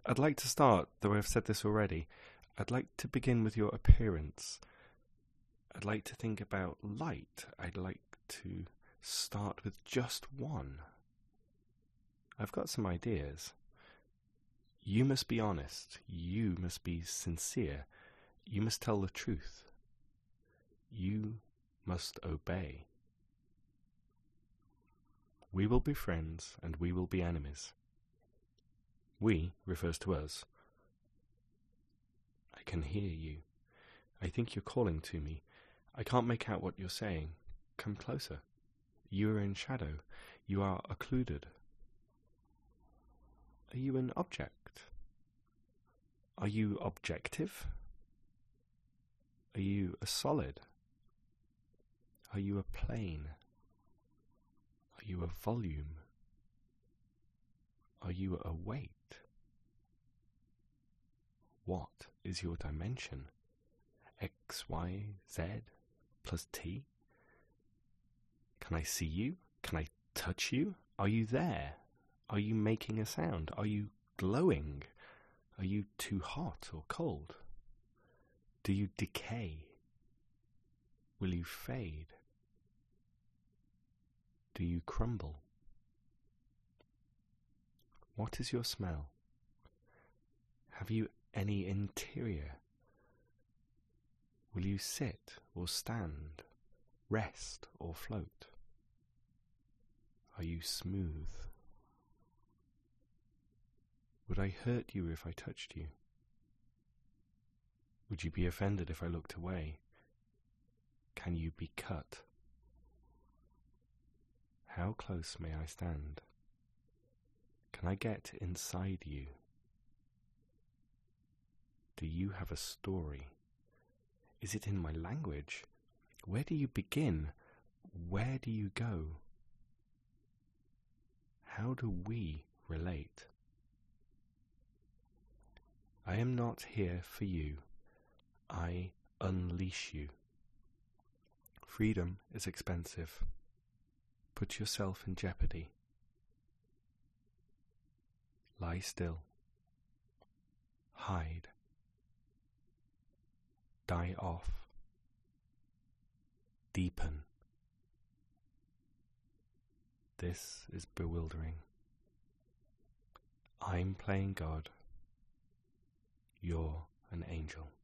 I'd like to start, though I've said this already. I'd like to begin with your appearance. I'd like to think about light. I'd like to start with just one. I've got some ideas. You must be honest. You must be sincere. You must tell the truth. You must obey. We will be friends and we will be enemies. We refers to us. I can hear you. I think you're calling to me. I can't make out what you're saying. Come closer. You are in shadow. You are occluded. Are you an object? Are you objective? Are you a solid? Are you a plane? Are you a volume? Are you a weight? What is your dimension? X, Y, Z plus T? Can I see you? Can I touch you? Are you there? Are you making a sound? Are you glowing? Are you too hot or cold? Do you decay? Will you fade? Do you crumble? What is your smell? Have you any interior? Will you sit or stand, rest or float? Are you smooth? Would I hurt you if I touched you? Would you be offended if I looked away? Can you be cut? How close may I stand? Can I get inside you? Do you have a story? Is it in my language? Where do you begin? Where do you go? How do we relate? I am not here for you. I unleash you. Freedom is expensive. Put yourself in jeopardy. Lie still. Hide. Die off. Deepen. This is bewildering. I'm playing God. You're an angel.